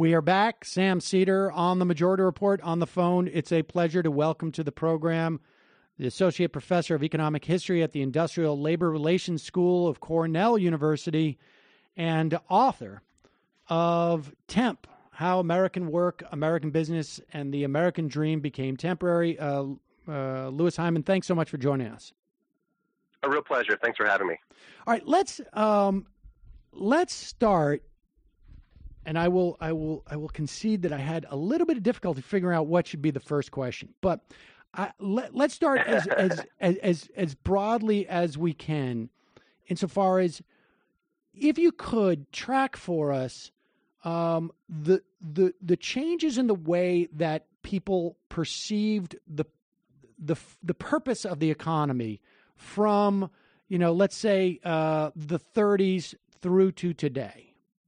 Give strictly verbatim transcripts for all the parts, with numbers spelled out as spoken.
We are back. Sam Seder on the Majority Report on the phone. It's a pleasure to welcome to the program the Associate Professor of Economic History at the Industrial Labor Relations School of Cornell University and author of Temp, How American Work, American Business, and the American Dream Became Temporary. Uh, uh, Louis Hyman, thanks so much for joining us. A real pleasure. Thanks for having me. All right, let's um, let's start. And I will, I will, I will concede that I had a little bit of difficulty figuring out what should be the first question. But I, let, let's start as, as as as as broadly as we can, insofar as if you could track for us um, the the the changes in the way that people perceived the the the purpose of the economy from, you know, let's say uh, the thirties through to today.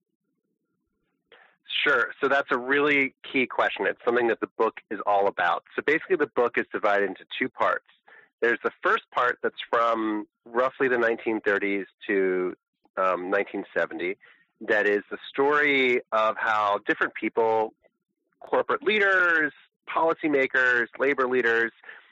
Sure. So that's a really key question. It's something that the book is all about. So basically the book is divided into two parts. There's the first part that's from roughly the nineteen thirties to um, nineteen seventy. That is the story of how different people, corporate leaders, policymakers, labor leaders,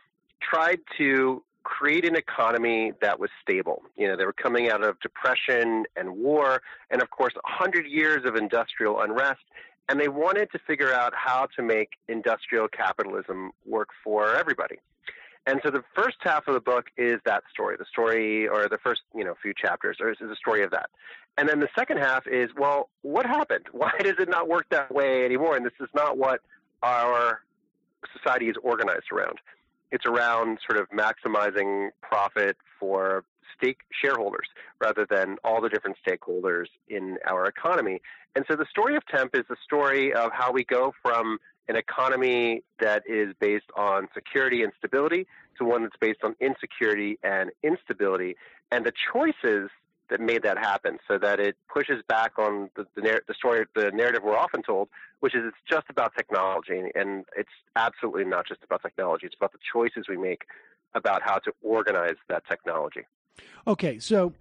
tried to create an economy that was stable. You know, they were coming out of depression and war and, of course, one hundred years of industrial unrest, and they wanted to figure out how to make industrial capitalism work for everybody. And so the first half of the book is that story, the story, or the first, you know, few chapters is a story of that. And then the second half is, well, what happened? Why does it not work that way anymore? And this is not what our society is organized around. It's around sort of maximizing profit for stake shareholders rather than all the different stakeholders in our economy. And so the story of Temp is the story of how we go from an economy that is based on security and stability to one that's based on insecurity and instability, and the choices that made that happen, so that it pushes back on the, the, the story, the narrative we're often told, which is it's just about technology, and it's absolutely not just about technology. It's about the choices we make about how to organize that technology. Okay, so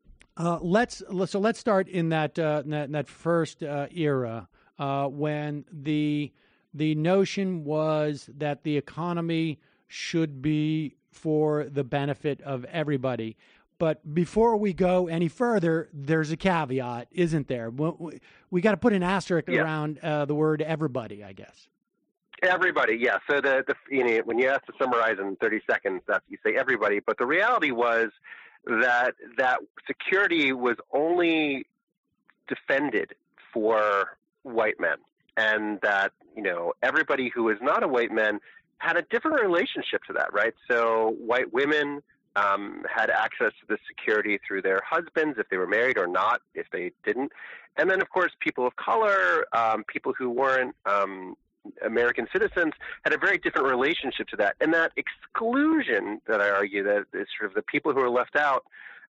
uh, let's so let's start in that uh, in that, in that first uh, era uh, when the the notion was that the economy should be for the benefit of everybody. But before we go any further, there's a caveat, isn't there? We, we got to put an asterisk yeah. around uh, the word everybody, I guess. Everybody, yeah. So the, the you know, when you have to summarize in thirty seconds, that's, you say everybody. But the reality was that that security was only defended for white men, and that, you know, everybody who was not a white man had a different relationship to that, right? So white women Um, had access to this security through their husbands, if they were married, or not, if they didn't. And then, of course, people of color, um, people who weren't um, American citizens, had a very different relationship to that. And that exclusion, that I argue, that is sort of the people who are left out,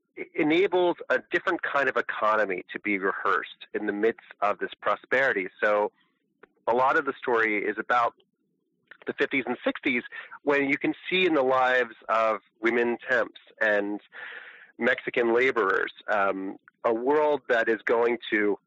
enables a different kind of economy to be rehearsed in the midst of this prosperity. So a lot of the story is about the fifties and sixties, when you can see in the lives of women temps and Mexican laborers um, a world that is going to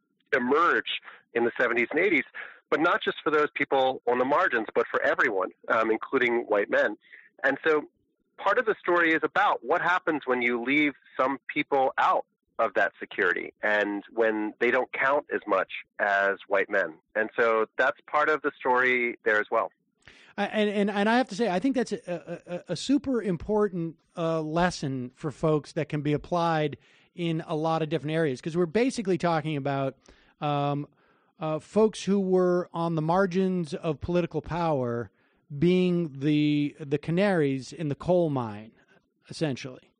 emerge in the seventies and eighties, but not just for those people on the margins, but for everyone, um, including white men. And so part of the story is about what happens when you leave some people out of that security and when they don't count as much as white men. And so that's part of the story there as well. And, and and I have to say, I think that's a, a, a super important uh, lesson for folks that can be applied in a lot of different areas, because we're basically talking about um, uh, folks who were on the margins of political power being the the canaries in the coal mine, essentially.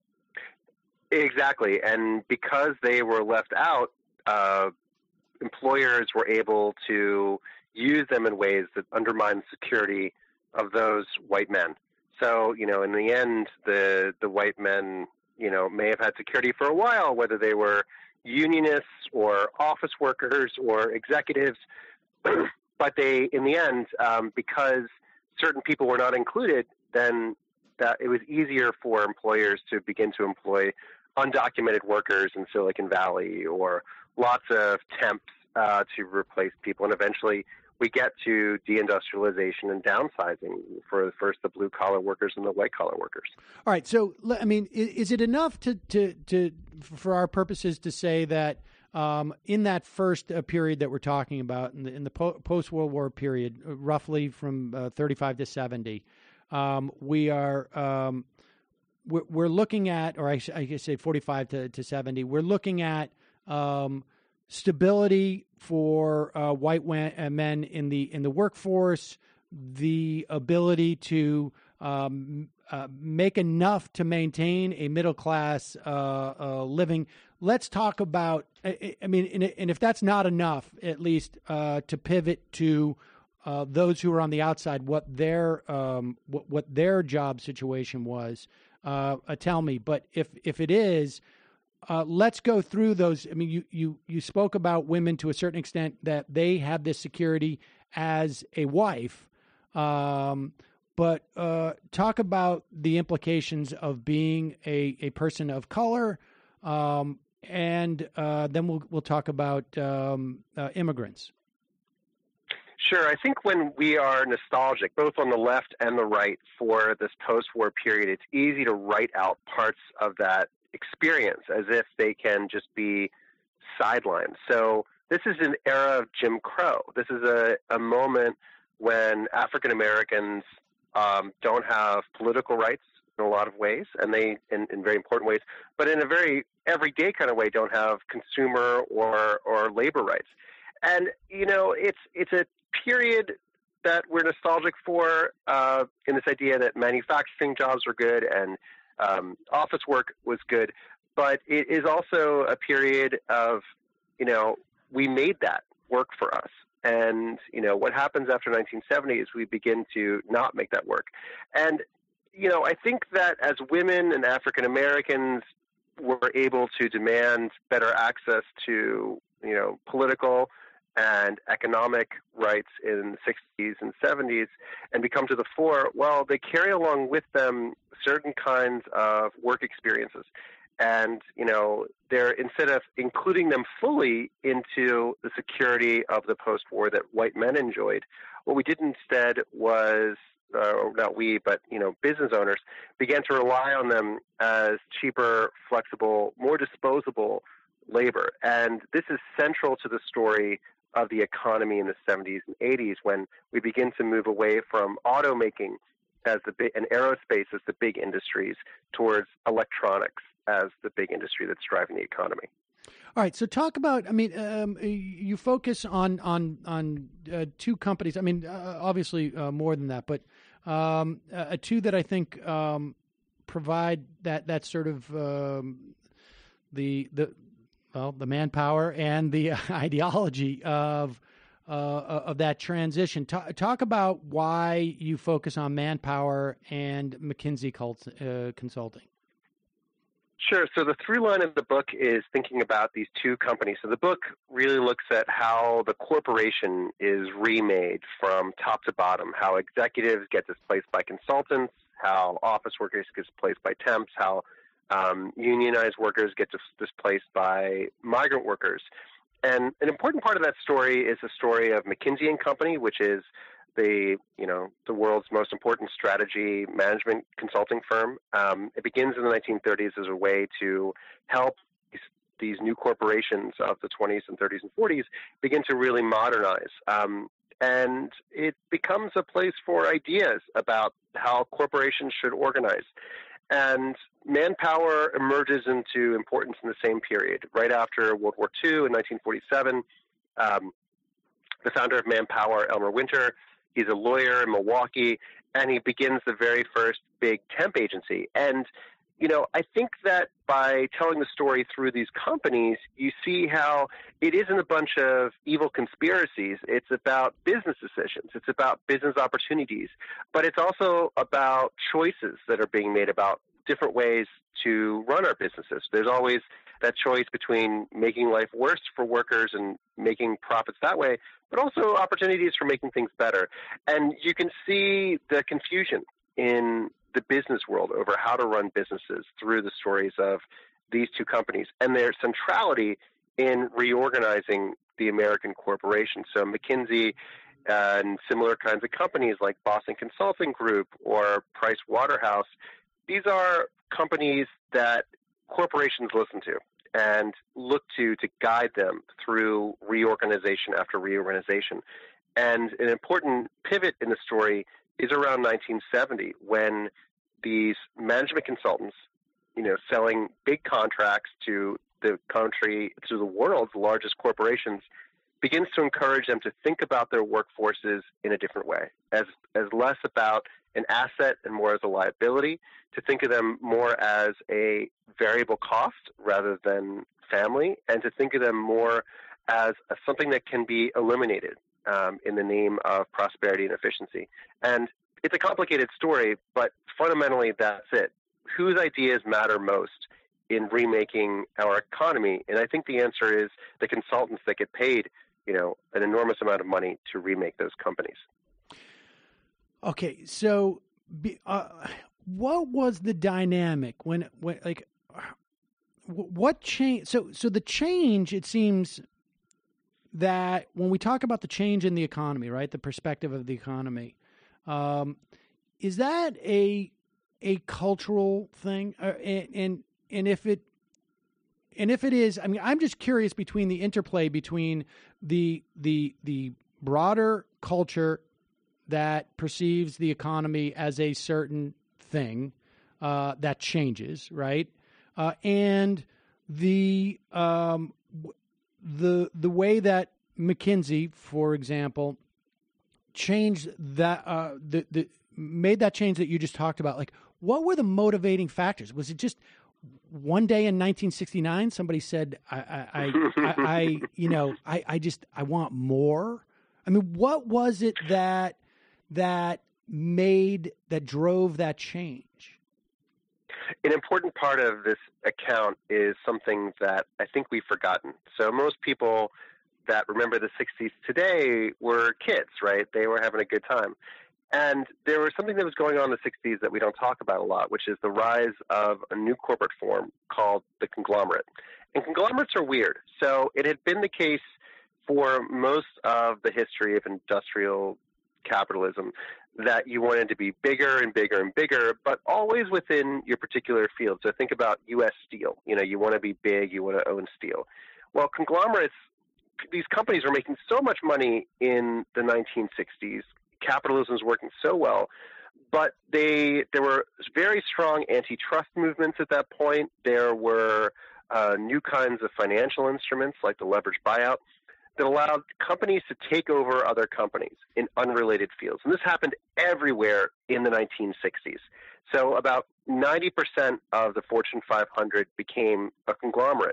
Exactly, and because they were left out, uh, employers were able to use them in ways that undermine security of those white men. So, you know, in the end, the the white men, you know, may have had security for a while, whether they were unionists or office workers or executives, but they, in the end, um, because certain people were not included, then that it was easier for employers to begin to employ undocumented workers in Silicon Valley or lots of temps uh, to replace people, and eventually we get to deindustrialization and downsizing for first the blue collar workers and the white collar workers. All right. So, I mean, is it enough to, to, to for our purposes to say that um, in that first uh, period that we're talking about, in the, in the po- post-World War period, uh, roughly from uh, thirty-five to seventy, um, we are um, we're, we're looking at, or I, I say forty-five to, to seventy, we're looking at um, stability for uh, white men in the in the workforce, the ability to um, uh, make enough to maintain a middle class uh, uh, living. Let's talk about. I, I mean, and, and if that's not enough, at least uh, to pivot to uh, those who are on the outside, what their um, what, what their job situation was. Uh, uh, tell me, but if if it is. Uh, let's go through those. I mean, you, you, you spoke about women to a certain extent that they have this security as a wife, um, but uh, talk about the implications of being a, a person of color, um, and uh, then we'll we'll talk about um, uh, immigrants. Sure. I think when we are nostalgic, both on the left and the right, for this post-war period, it's easy to write out parts of that experience as if they can just be sidelined. So this is an era of Jim Crow. This is a, a moment when African Americans um, don't have political rights in a lot of ways, and they, in, in very important ways, but in a very everyday kind of way, don't have consumer or or labor rights. And you know, it's it's a period that we're nostalgic for, uh, in this idea that manufacturing jobs are good and Um, office work was good, but it is also a period of, you know, we made that work for us. And, you know, what happens after nineteen seventy is we begin to not make that work. And, you know, I think that as women and African Americans were able to demand better access to, you know, political and economic rights in the sixties and seventies and become to the fore, well, they carry along with them certain kinds of work experiences. And, you know, they're, instead of including them fully into the security of the post-war that white men enjoyed, what we did instead was, uh, not we, but, you know, business owners began to rely on them as cheaper, flexible, more disposable labor. And this is central to the story of the economy in the seventies and eighties, when we begin to move away from automaking as the big, and aerospace as the big industries, towards electronics as the big industry that's driving the economy. All right, so talk about. I mean, um, you focus on on on uh, two companies. I mean, uh, obviously uh, more than that, but um, uh, two that I think um, provide that that sort of um, the the. Well, the manpower and the ideology of uh, of that transition. Talk, talk about why you focus on Manpower and McKinsey cult, uh, Consulting. Sure. So the through line of the book is thinking about these two companies. So the book really looks at how the corporation is remade from top to bottom, how executives get displaced by consultants, how office workers get displaced by temps, how Um, unionized workers get dis- displaced by migrant workers. And an important part of that story is the story of McKinsey and Company, which is the, you know, the world's most important strategy management consulting firm. Um, it begins in the nineteen thirties as a way to help these, these new corporations of the twenties and thirties and forties begin to really modernize. Um, and it becomes a place for ideas about how corporations should organize. And Manpower emerges into importance in the same period. Right after World War Two in nineteen forty-seven, um, the founder of Manpower, Elmer Winter, he's a lawyer in Milwaukee, and he begins the very first big temp agency. And, you know, I think that by telling the story through these companies, you see how it isn't a bunch of evil conspiracies. It's about business decisions. It's about business opportunities. But it's also about choices that are being made about different ways to run our businesses. There's always that choice between making life worse for workers and making profits that way, but also opportunities for making things better. And you can see the confusion in the business world over how to run businesses through the stories of these two companies and their centrality in reorganizing the American corporation. So McKinsey and similar kinds of companies like Boston Consulting Group or Price Waterhouse, these are companies that corporations listen to and look to to guide them through reorganization after reorganization. And an important pivot in the story is around nineteen seventy, when these management consultants, you know, selling big contracts to the country, to the world's largest corporations, begins to encourage them to think about their workforces in a different way, as as less about an asset and more as a liability, to think of them more as a variable cost rather than family, and to think of them more as a, something that can be eliminated um, in the name of prosperity and efficiency. And it's a complicated story, but fundamentally that's it. Whose ideas matter most in remaking our economy? And I think the answer is the consultants that get paid, you know, an enormous amount of money to remake those companies. Okay, so uh, what was the dynamic when, when like, what change? So, so the change, it seems that when we talk about the change in the economy, right, the perspective of the economy, um, is that a a cultural thing? Uh, and, and and if it and if it is, I mean, I'm just curious between the interplay between the the the broader culture that perceives the economy as a certain thing uh, that changes, right, uh, and the um, the the way that McKinsey, for example, changed that uh, the the made that change that you just talked about. Like, what were the motivating factors? Was it just one day in nineteen sixty-nine somebody said, I, I, I, I, I you know, I, I just, I want more? I mean, what was it that, that made, that drove that change? An important part of this account is something that I think we've forgotten. So most people that remember the sixties today were kids, right? They were having a good time. And there was something that was going on in the sixties that we don't talk about a lot, which is the rise of a new corporate form called the conglomerate. And conglomerates are weird. So it had been the case for most of the history of industrial capitalism that you wanted to be bigger and bigger and bigger, but always within your particular field. So think about U S Steel. You know, you want to be big, you want to own steel. Well, conglomerates, these companies were making so much money in the nineteen sixties. Capitalism was working so well, but they there were very strong antitrust movements at that point. There were uh, new kinds of financial instruments like the leveraged buyout that allowed companies to take over other companies in unrelated fields. And this happened everywhere in the nineteen sixties. So about ninety percent of the Fortune five hundred became a conglomerate.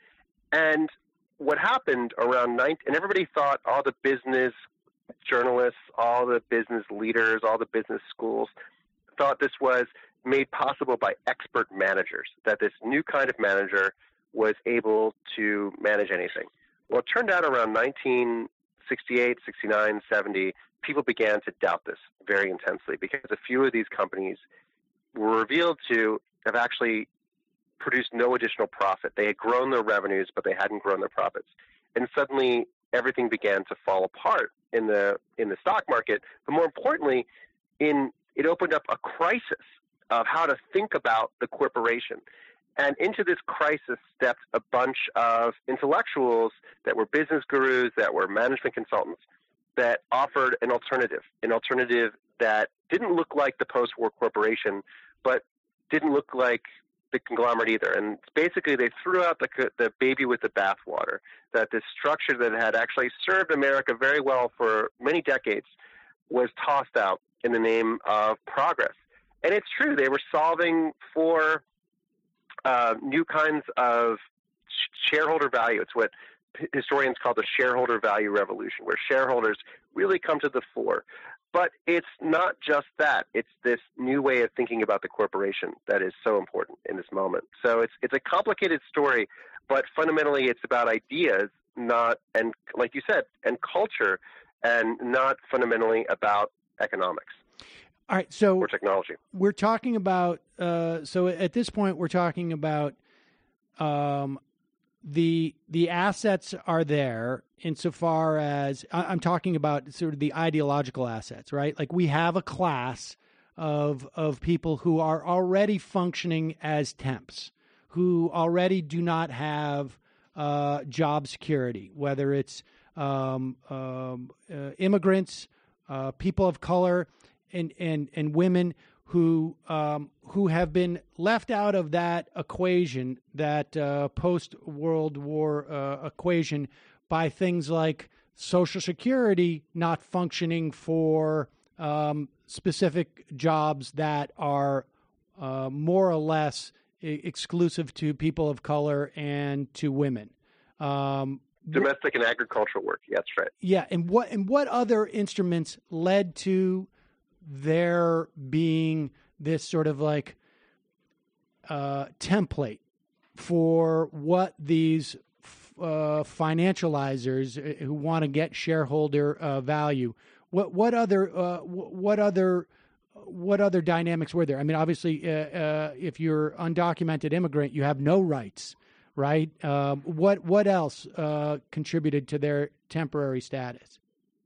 And what happened around nine, and everybody thought all the business journalists, all the business leaders, all the business schools thought this was made possible by expert managers, that this new kind of manager was able to manage anything. Well, it turned out around nineteen sixty-eight, sixty-nine, seventy, people began to doubt this very intensely because a few of these companies were revealed to have actually produced no additional profit. They had grown their revenues, but they hadn't grown their profits. And suddenly everything began to fall apart in the in the stock market. But more importantly, in it opened up a crisis of how to think about the corporation. And into this crisis stepped a bunch of intellectuals that were business gurus, that were management consultants, that offered an alternative, an alternative that didn't look like the post-war corporation, but didn't look like the conglomerate either. And basically they threw out the, the baby with the bathwater, that this structure that had actually served America very well for many decades was tossed out in the name of progress. And it's true, they were solving for uh, new kinds of shareholder value. It's what historians call the shareholder value revolution, where shareholders really come to the fore. But it's not just that. It's this new way of thinking about the corporation that is so important in this moment. So it's it's a complicated story, but fundamentally it's about ideas, not, and like you said, and culture, and not fundamentally about economics. All right, so or technology. We're talking about. Uh, so at this point, we're talking about um, the the assets are there insofar as I'm talking about sort of the ideological assets, right? Like we have a class of of people who are already functioning as temps, who already do not have uh, job security, whether it's um, um, uh, immigrants, uh, people of color, and and and women who um, who have been left out of that equation, that uh, post-World War uh, equation, by things like Social Security not functioning for um, specific jobs that are uh, more or less I- exclusive to people of color and to women. Um, Domestic and agricultural work. Yeah, that's right. Yeah, and what and what other instruments led to there being this sort of like uh, template for what these uh, financializers who want to get shareholder uh, value? What what other uh, what other what other dynamics were there? I mean, obviously, uh, uh, if you're undocumented immigrant, you have no rights, right? Um, what what else uh, contributed to their temporary status?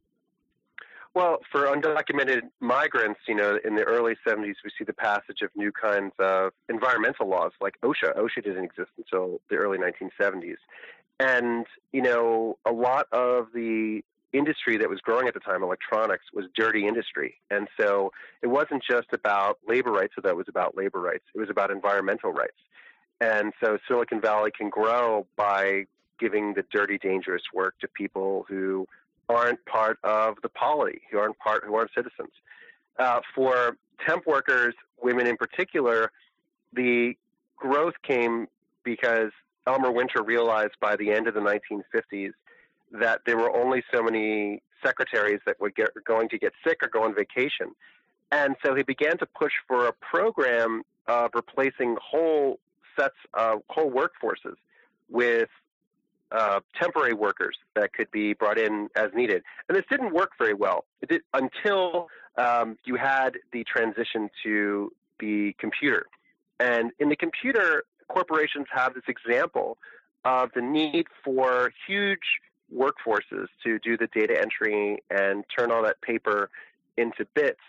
Well, for undocumented migrants, you know, in the early seventies, we see the passage of new kinds of environmental laws like OSHA. OSHA didn't exist until the early nineteen seventies. And, you know, a lot of the industry that was growing at the time, electronics, was dirty industry. And so it wasn't just about labor rights, although it was about labor rights. It was about environmental rights. And so Silicon Valley can grow by giving the dirty, dangerous work to people who aren't part of the polity, who aren't part, who aren't citizens. Uh, for temp workers, women in particular, the growth came because Elmer Winter realized by the end of the nineteen fifties that there were only so many secretaries that were get, going to get sick or go on vacation. And so he began to push for a program of replacing whole sets of whole workforces with uh, temporary workers that could be brought in as needed. And this didn't work very well it did, until um, you had the transition to the computer. And in the computer, corporations have this example of the need for huge workforces to do the data entry and turn all that paper into bits.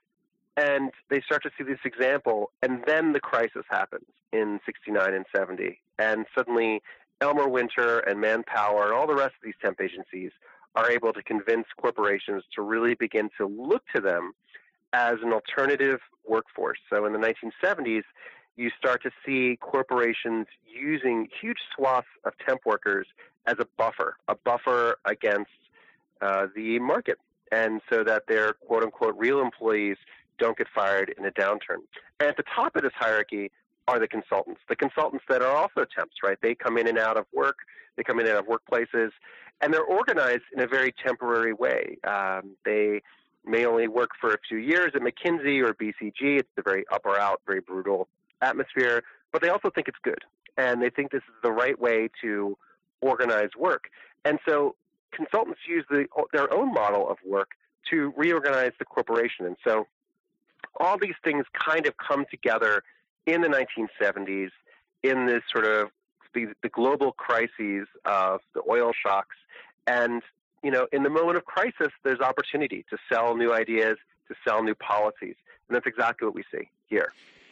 And they start to see this example, and then the crisis happens in sixty-nine and seventy. And suddenly Elmer Winter and Manpower and all the rest of these temp agencies are able to convince corporations to really begin to look to them as an alternative workforce. So in the nineteen seventies, you start to see corporations using huge swaths of temp workers as a buffer, a buffer against uh, the market, and so that their quote-unquote real employees don't get fired in a downturn. And at the top of this hierarchy are the consultants, the consultants that are also temps, right? They come in and out of work, they come in and out of workplaces, and they're organized in a very temporary way. Um, they may only work for a few years at McKinsey or B C G. It's a very up or out, very brutal atmosphere, but they also think it's good, and they think this is the right way to organize work. And so consultants use the, their own model of work to reorganize the corporation. And so all these things kind of come together in the nineteen seventies in this sort of the, the global crises of the oil shocks. And, you know, in the moment of crisis, there's opportunity to sell new ideas, to sell new policies. And that's exactly what we see here.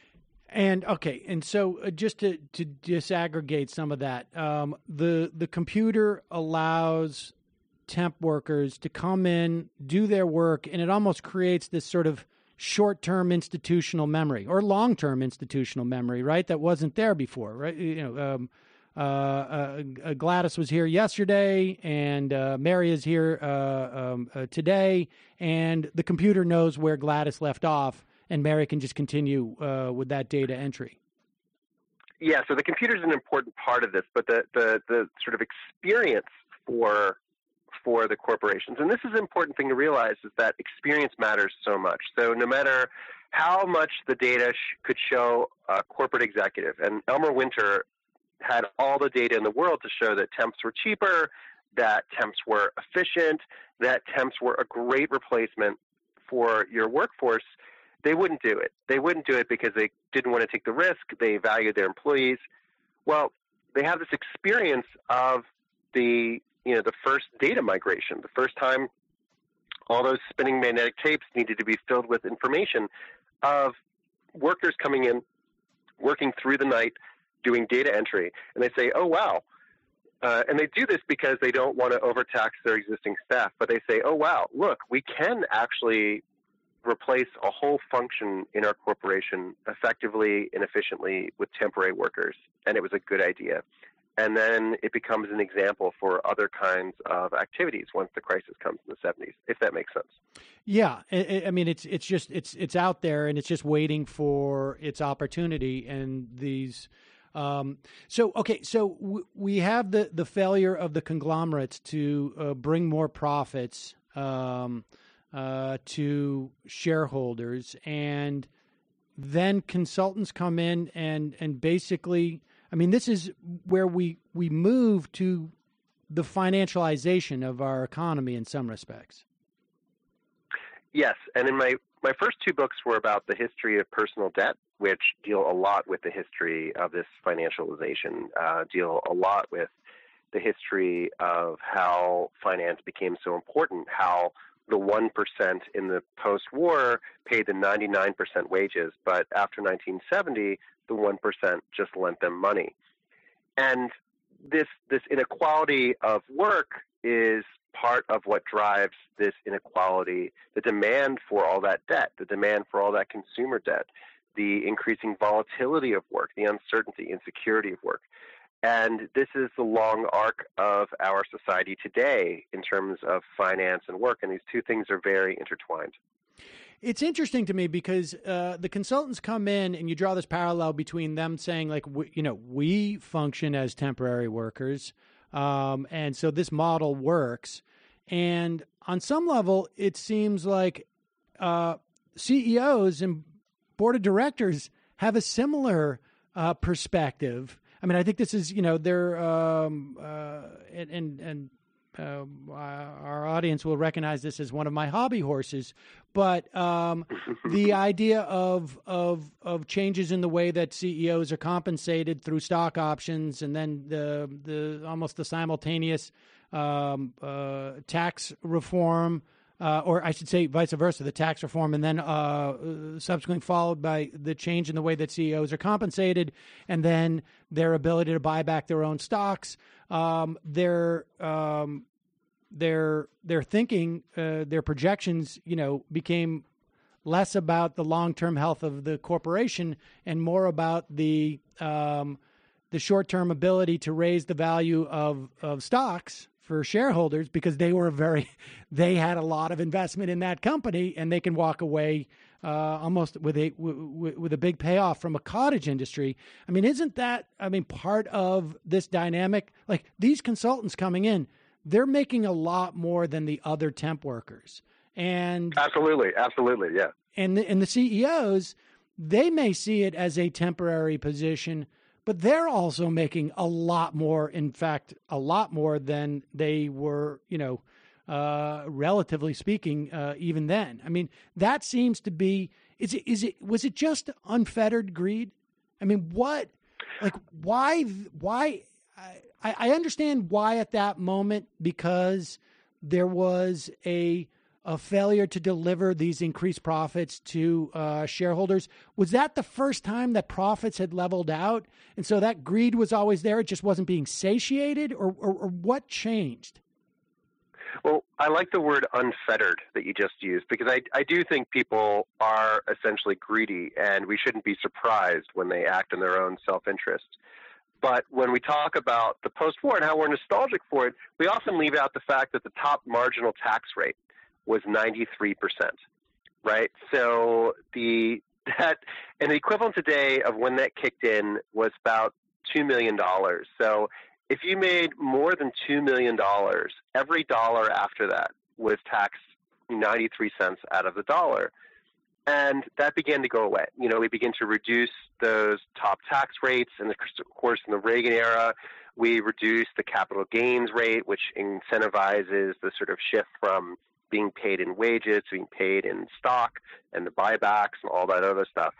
And okay, and so uh, just to, to disaggregate some of that, um, the the computer allows temp workers to come in, do their work, and it almost creates this sort of short-term institutional memory or long-term institutional memory, right? That wasn't there before, right? You know, um, uh, uh, Gladys was here yesterday, and uh, Mary is here uh, um, uh, today, and the computer knows where Gladys left off, and Mary can just continue uh, with that data entry. Yeah, so the computer is an important part of this, but the, the, the sort of experience for for the corporations, and this is an important thing to realize, is that experience matters so much. So no matter how much the data sh- could show a corporate executive, and Elmer Winter had all the data in the world to show that temps were cheaper, that temps were efficient, that temps were a great replacement for your workforce, they wouldn't do it. They wouldn't do it because they didn't want to take the risk. They valued their employees. Well, they have this experience of the, you know, the first data migration, the first time all those spinning magnetic tapes needed to be filled with information of workers coming in, working through the night, doing data entry. And they say, oh, wow. Uh, and they do this because they don't want to overtax their existing staff. But they say, oh, wow, look, we can actually replace a whole function in our corporation effectively and efficiently with temporary workers. And it was a good idea. And then it becomes an example for other kinds of activities once the crisis comes in the seventies, if that makes sense. Yeah, I, I mean, it's it's just it's it's out there, and it's just waiting for its opportunity. And these, um, so okay, so w- we have the the failure of the conglomerates to uh, bring more profits um, uh, to shareholders, and then consultants come in and and basically. I mean, this is where we, we move to the financialization of our economy in some respects. Yes, and in my, my first two books were about the history of personal debt, which deal a lot with the history of this financialization, uh, deal a lot with the history of how finance became so important, how the one percent in the post-war paid the ninety-nine percent wages, but after nineteen seventy, the one percent just lent them money. And this this inequality of work is part of what drives this inequality, the demand for all that debt, the demand for all that consumer debt, the increasing volatility of work, the uncertainty, insecurity of work. And this is the long arc of our society today in terms of finance and work, and these two things are very intertwined. It's interesting to me because uh, the consultants come in and you draw this parallel between them saying, like, we, you know, we function as temporary workers, um, and so this model works. And on some level, it seems like uh, C E Os and board of directors have a similar uh, perspective. I mean, I think this is, you know, they're, um, uh, and, and, and uh, our audience will recognize this as one of my hobby horses, but um, the idea of, of, of changes in the way that C E Os are compensated through stock options, and then the, the, almost the simultaneous um, uh, tax reform, Uh, or I should say vice versa, the tax reform, and then uh, subsequently followed by the change in the way that C E Os are compensated, and then their ability to buy back their own stocks. Um, their um, their their thinking, uh, their projections, you know, became less about the long-term health of the corporation and more about the um, the short-term ability to raise the value of of stocks for shareholders, because they were very, they had a lot of investment in that company, and they can walk away uh, almost with a with, with a big payoff from a cottage industry. I mean, isn't that, I mean, part of this dynamic? Like, these consultants coming in, they're making a lot more than the other temp workers. And absolutely, absolutely, yeah. And the, and the C E Os, they may see it as a temporary position, but they're also making a lot more, in fact, a lot more than they were, you know, uh, relatively speaking, uh, even then. I mean, that seems to be, is it, is it, was it just unfettered greed? I mean, what, like, why, why, I, I understand why at that moment, because there was a, a failure to deliver these increased profits to uh, shareholders. Was that the first time that profits had leveled out? And so that greed was always there, it just wasn't being satiated? Or, or, or what changed? Well, I like the word unfettered that you just used, because I, I do think people are essentially greedy, and we shouldn't be surprised when they act in their own self-interest. But when we talk about the post-war and how we're nostalgic for it, we often leave out the fact that the top marginal tax rate was ninety-three percent, right? So the that and the equivalent today of when that kicked in was about two million dollars. So if you made more than two million dollars, every dollar after that was taxed ninety-three cents out of the dollar. And that began to go away. You know, we began to reduce those top tax rates. And of course, in the Reagan era, we reduced the capital gains rate, which incentivizes the sort of shift from being paid in wages to being paid in stock and the buybacks and all that other stuff.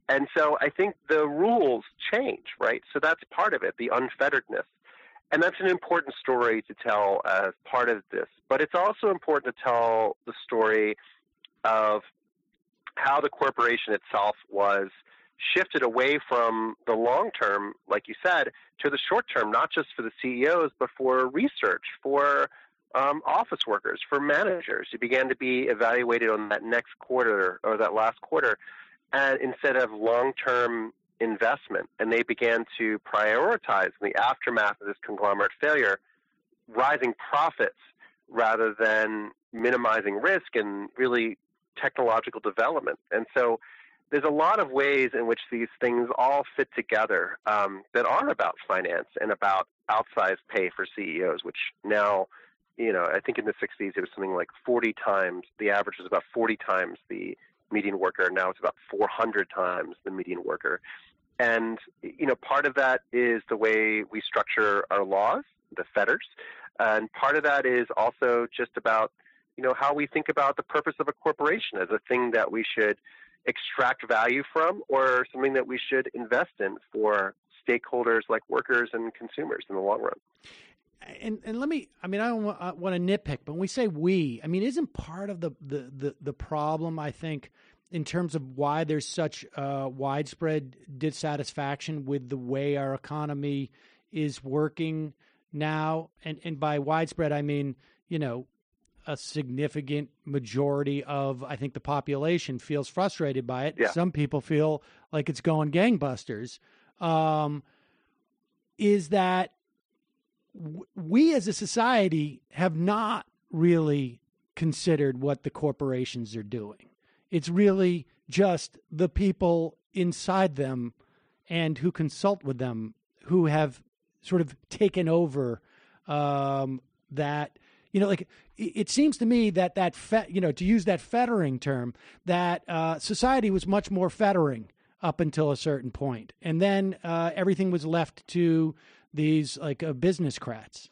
And so I think the rules change, right? So that's part of it, the unfetteredness. And that's an important story to tell as part of this. But it's also important to tell the story of how the corporation itself was shifted away from the long term, like you said, to the short term, not just for the C E Os, but for research, for um, office workers, for managers. It began to be evaluated on that next quarter or that last quarter, and instead of long-term investment. And they began to prioritize, in the aftermath of this conglomerate failure, rising profits rather than minimizing risk and really technological development. And so there's a lot of ways in which these things all fit together um, that are about finance and about outsized pay for C E Os, which now, you know, I think in the sixties it was something like forty times, the average was about forty times the median worker. Now it's about four hundred times the median worker. And, you know, part of that is the way we structure our laws, the fetters. And part of that is also just about, you know, how we think about the purpose of a corporation as a thing that we should extract value from or something that we should invest in for stakeholders like workers and consumers in the long run. And and let me, I mean, I don't want, I want to nitpick, but when we say we, I mean, isn't part of the, the, the, the problem, I think, in terms of why there's such uh, widespread dissatisfaction with the way our economy is working now? And, and by widespread, I mean, you know, a significant majority of, I think, the population feels frustrated by it. Yeah. Some people feel like it's going gangbusters. Um, is that w- we as a society have not really considered what the corporations are doing. It's really just the people inside them and who consult with them who have sort of taken over um, that. You know, like it seems to me that that, fe- you know, to use that fettering term, that uh, society was much more fettering up until a certain point. And then uh, everything was left to these like uh, businesscrats.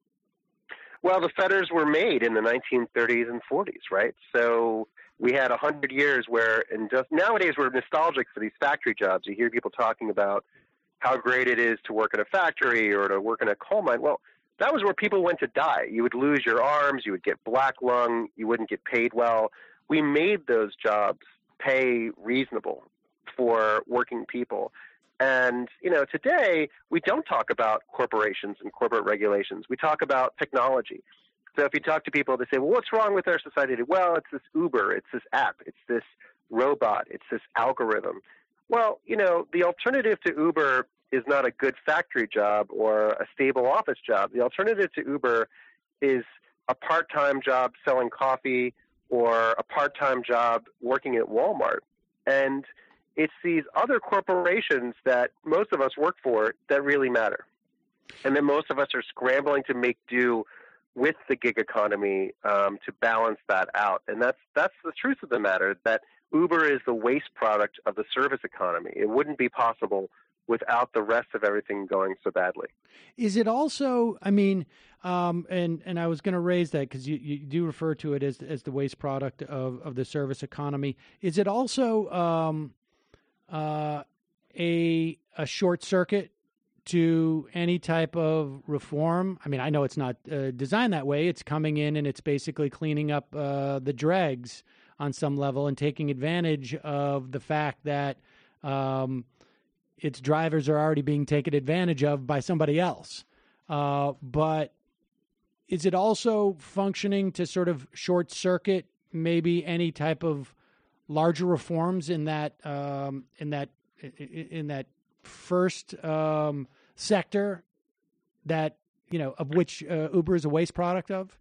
Well, the fetters were made in the nineteen thirties and forties, right? So we had one hundred years where, and just nowadays we're nostalgic for these factory jobs. You hear people talking about how great it is to work in a factory or to work in a coal mine. Well, that was where people went to die. You would lose your arms, you would get black lung, you wouldn't get paid well. We made those jobs pay reasonable for working people. And, you know, today we don't talk about corporations and corporate regulations. We talk about technology. So if you talk to people, they say, well, what's wrong with our society? Well, it's this Uber, it's this app, it's this robot, it's this algorithm. Well, you know, the alternative to Uber is not a good factory job or a stable office job. The alternative to Uber is a part-time job selling coffee or a part-time job working at Walmart. And it's these other corporations that most of us work for that really matter. And then most of us are scrambling to make do with the gig economy um, to balance that out. And that's that's the truth of the matter, that Uber is the waste product of the service economy. It wouldn't be possible without the rest of everything going so badly. Is it also, I mean, um, and, and I was going to raise that because you, you do refer to it as as the waste product of, of the service economy. Is it also um, uh, a a short circuit to any type of reform? I mean, I know it's not uh, designed that way. It's coming in and it's basically cleaning up uh, the dregs on some level and taking advantage of the fact that um, its drivers are already being taken advantage of by somebody else. Uh, but is it also functioning to sort of short circuit maybe any type of larger reforms in that um, in that in that first um, sector that, you know, of which uh, Uber is a waste product of?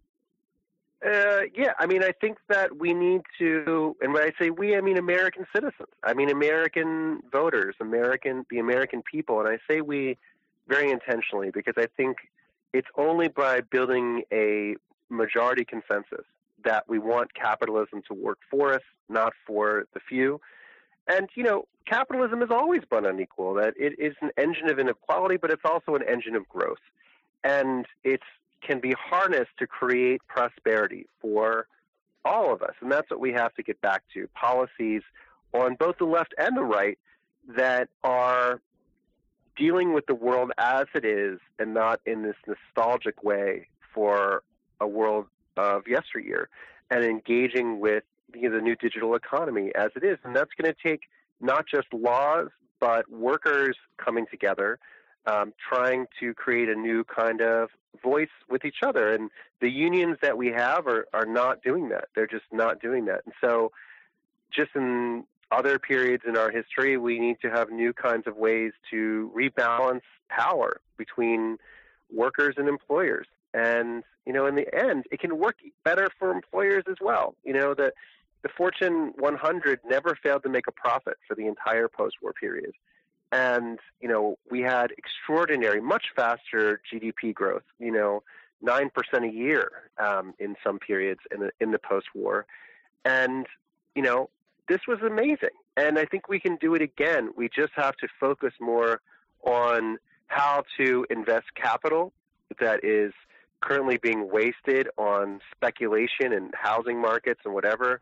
Uh, yeah, I mean, I think that we need to, and when I say we, I mean American citizens. I mean American voters, American, the American people. And I say we very intentionally because I think it's only by building a majority consensus that we want capitalism to work for us, not for the few. And, you know, capitalism has always been unequal, that it is an engine of inequality, but it's also an engine of growth. And it's can be harnessed to create prosperity for all of us. And that's what we have to get back to. Policies on both the left and the right that are dealing with the world as it is and not in this nostalgic way for a world of yesteryear, and engaging with you know, the new digital economy as it is. And that's going to take not just laws, but workers coming together, um, trying to create a new kind of voice with each other. And the unions that we have are, are not doing that. They're just not doing that. And so just in other periods in our history, we need to have new kinds of ways to rebalance power between workers and employers. And, you know, in the end, it can work better for employers as well. You know, the, the Fortune one hundred never failed to make a profit for the entire post-war period. And, you know, we had extraordinary, much faster G D P growth, you know, nine percent a year um, in some periods in the, in the post-war. And, you know, this was amazing. And I think we can do it again. We just have to focus more on how to invest capital that is currently being wasted on speculation and housing markets and whatever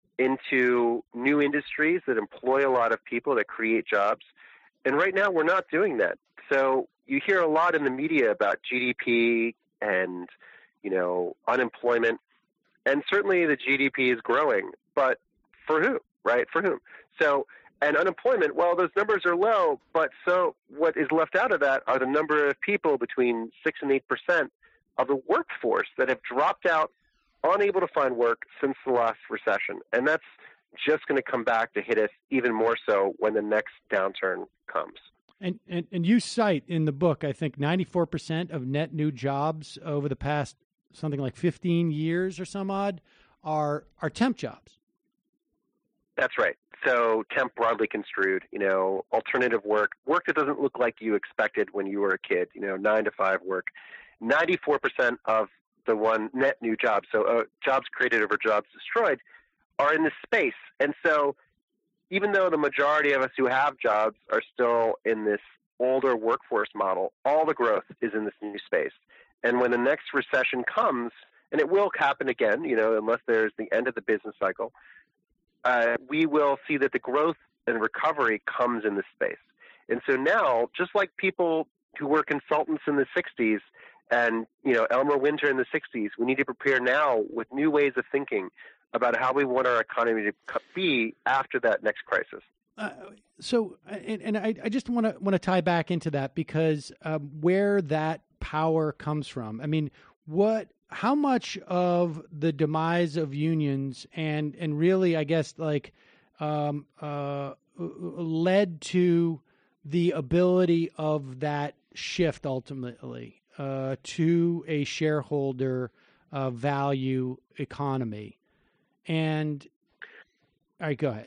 into new industries that employ a lot of people, that create jobs. And right now we're not doing that. So you hear a lot in the media about G D P and, you know, unemployment. And certainly the G D P is growing, but for who, right? For whom? So, and unemployment, well, those numbers are low, but so what is left out of that are the number of people between six and eight percent of the workforce that have dropped out, unable to find work since the last recession. And that's just going to come back to hit us even more so when the next downturn comes. And, and and you cite in the book, I think ninety-four percent of net new jobs over the past something like fifteen years or some odd are are temp jobs. That's right. So temp broadly construed, you know, alternative work, work that doesn't look like you expected when you were a kid, you know, nine to five work. ninety-four percent of the one net new jobs, so uh, jobs created over jobs destroyed, are in this space. And so even though the majority of us who have jobs are still in this older workforce model, all the growth is in this new space. And when the next recession comes, and it will happen again, you know, unless there's the end of the business cycle, uh, we will see that the growth and recovery comes in this space. And so now, just like people who were consultants in the sixties and, you know, Elmer Winter in the sixties, we need to prepare now with new ways of thinking about how we want our economy to be after that next crisis. Uh, so, and, and I, I just want to want to tie back into that because um, where that power comes from. I mean, what, how much of the demise of unions and and really, I guess, like um, uh, led to the ability of that shift ultimately uh, to a shareholder uh, value economy. And all right, go ahead.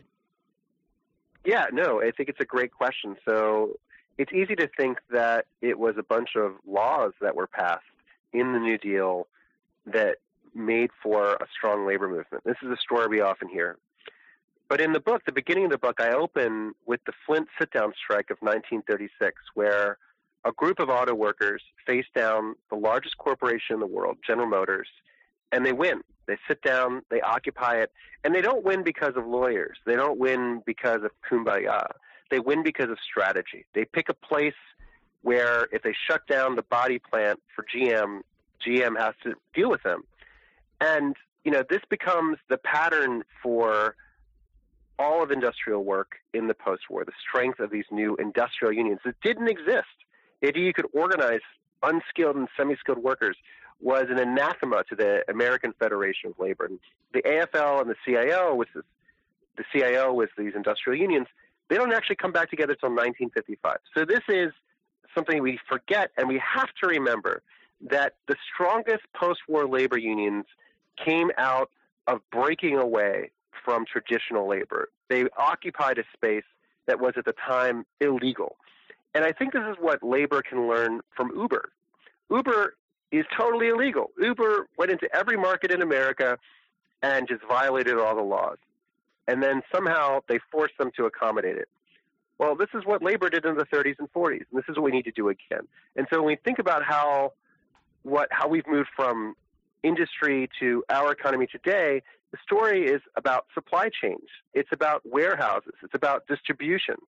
Yeah, no, I think it's a great question. So it's easy to think that it was a bunch of laws that were passed in the New Deal that made for a strong labor movement. This is a story we often hear. But in the book, the beginning of the book, I open with the Flint sit-down strike of nineteen thirty-six, where a group of auto workers faced down the largest corporation in the world, General Motors, and they win. They sit down, they occupy it, and they don't win because of lawyers. They don't win because of kumbaya. They win because of strategy. They pick a place where if they shut down the body plant for G M, G M has to deal with them. And, you know, this becomes the pattern for all of industrial work in the post-war, the strength of these new industrial unions that didn't exist. The idea you could organize unskilled and semi-skilled workers was an anathema to the American Federation of Labor. And the A F L and the C I O, which is the C I O was these industrial unions, they don't actually come back together until nineteen fifty-five. So this is something we forget, and we have to remember that the strongest post-war labor unions came out of breaking away from traditional labor. They occupied a space that was at the time illegal. And I think this is what labor can learn from Uber. Uber is totally illegal. Uber went into every market in America and just violated all the laws. And then somehow they forced them to accommodate it. Well, this is what labor did in the thirties and forties, and this is what we need to do again. And so when we think about how what how we've moved from industry to our economy today, the story is about supply chains. It's about warehouses. It's about distribution.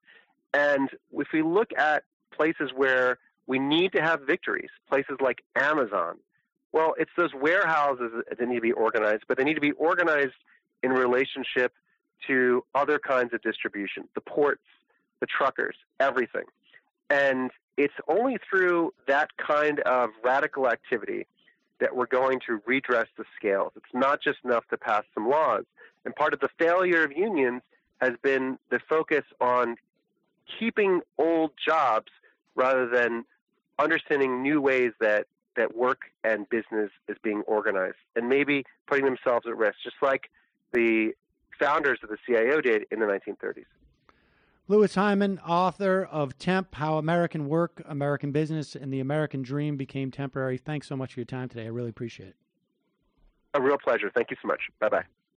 And if we look at places where we need to have victories, places like Amazon, well, it's those warehouses that need to be organized, but they need to be organized in relationship to other kinds of distribution, the ports, the truckers, everything. And it's only through that kind of radical activity that we're going to redress the scales. It's not just enough to pass some laws. And part of the failure of unions has been the focus on keeping old jobs rather than understanding new ways that, that work and business is being organized, and maybe putting themselves at risk, just like the founders of the C I O did in the nineteen thirties. Louis Hyman, author of Temp, How American Work, American Business, and the American Dream Became Temporary. Thanks so much for your time today. I really appreciate it. A real pleasure. Thank you so much. Bye-bye.